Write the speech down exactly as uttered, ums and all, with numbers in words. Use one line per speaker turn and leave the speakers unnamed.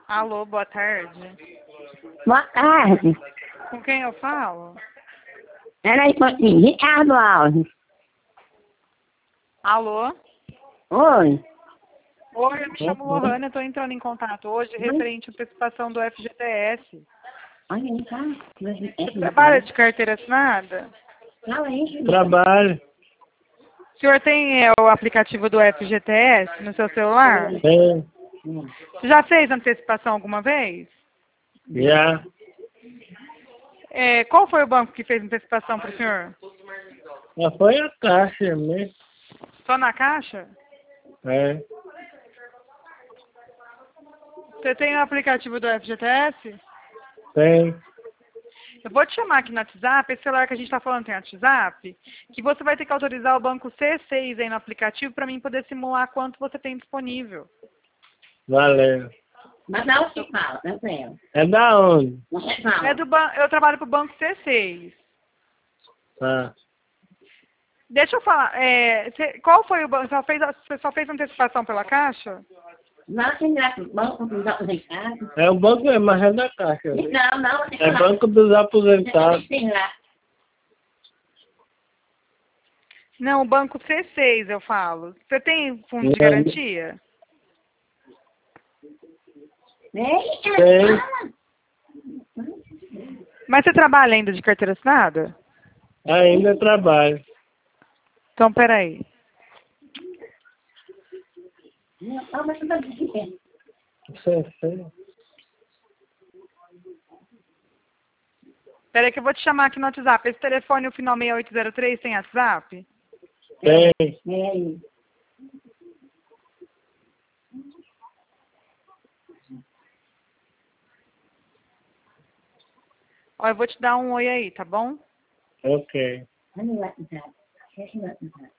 Alô, boa tarde.
Boa tarde.
Com quem eu falo?
Peraí, pouquinho. Ricardo Alves.
Alô?
Oi.
Oi, eu me chamo Lohane, eu estou entrando em contato hoje referente à participação do F G T S.
Olha, vem cá.
Você trabalha de carteira assinada?
Fala aí.
Trabalho.
O senhor tem é, o aplicativo do F G T S no seu celular?
Tem.
Você já fez antecipação alguma vez?
Já.
É, qual foi o banco que fez antecipação para o senhor?
Já foi a caixa mesmo.
Só na Caixa?
É.
Você tem o aplicativo do F G T S?
Tem.
Eu vou te chamar aqui no WhatsApp, esse celular que a gente está falando tem WhatsApp, que você vai ter que autorizar o banco C seis aí no aplicativo para mim poder simular quanto você tem disponível.
Valeu.
Mas não se fala, tranquilo.
É da onde?
Você fala.
É do ban eu trabalho para o banco C seis.
Tá.
Deixa eu falar, é, cê, qual foi o banco? Só fez, a- você só fez antecipação pela Caixa?
Não tem graça. Banco dos aposentados.
É o banco, mas é da caixa. Né?
Não, não, você
É
fala.
banco dos aposentados.
Tem lá.
Não, o banco C seis eu falo. Você tem fundo de
Não.
garantia?
Vem,
Tem.
fala.
Mas você trabalha ainda de carteira assinada?
Ainda trabalho.
Então, peraí.
Não, mas você tá dizendo.
Sei, sei.
Peraí que eu vou te chamar aqui no WhatsApp. Esse telefone, o final seis oito zero três, tem WhatsApp?
Tem.
É aí.
Ó, eu vou te dar um oi aí, tá bom?
Ok.
Olha o WhatsApp. Fecha o WhatsApp.